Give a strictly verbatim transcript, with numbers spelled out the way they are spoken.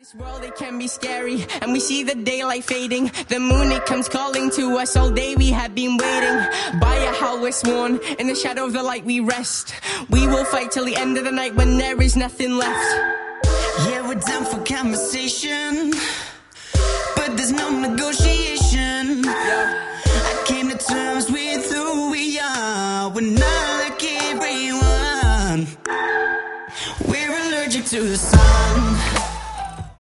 This world, it can be scary, and we see the daylight fading. The moon, it comes calling to us. All day we have been waiting. By a howl we're sworn, in the shadow of the light we rest. We will fight till the end of the night when there is nothing left. Yeah, we're down for conversation, but there's no negotiation. I came to terms with who we are. We're not like everyone. We're allergic to the sun.